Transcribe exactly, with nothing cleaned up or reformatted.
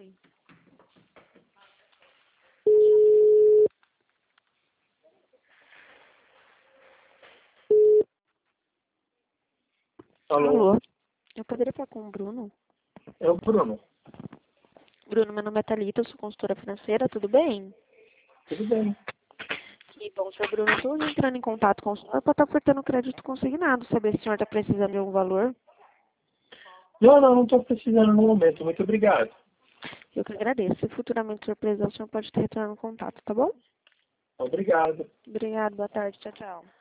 Oi. Alô? Alô? Eu poderia falar com o Bruno? É o Bruno. Bruno, meu nome é Thalita, eu sou consultora financeira, tudo bem? Tudo bem. Que bom, senhor Bruno. Eu estou entrando em contato com o senhor para estar ofertando crédito consignado. Saber se o senhor está precisando de um valor. Não, não, não estou precisando no momento. Muito obrigado. Eu que agradeço. Se futuramente o senhor precisar, o senhor pode estar retornando contato, tá bom? Obrigado. Obrigado, boa tarde, tchau, tchau.